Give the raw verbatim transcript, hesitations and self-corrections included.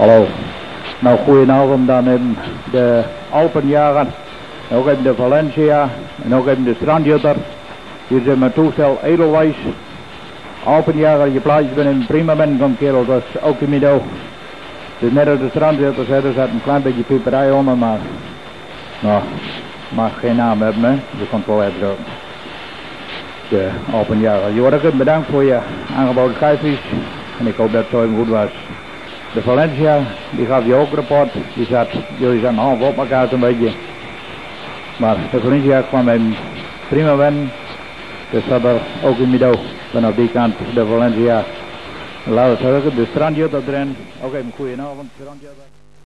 Hallo. Nou, goedenavond dan in de Alpenjager, ook in de Valencia en ook in de Strandjutter. Hier zijn mijn toestel Edelwijs. Alpenjager, je plaatje bent in prima ben van kerel, dat is ook in midden. Dus net als de Strandjutter, er zat een klein beetje pieperij onder, maar nou, mag geen naam hebben, hè. Je komt wel even de Alpenjager. Jorgen, bedankt voor je aangeboden schijfjes en ik hoop dat het zo even goed was. De Valencia, die gaf je ook rapport, die zat, jullie zijn half op elkaar een beetje. Maar de Valencia kwam hem prima winnen, dus zat er ook in midden, vanaf die kant de Valencia. Laten we zeggen, de Strandjutter erin, ook even goedenavond, Strandjutter.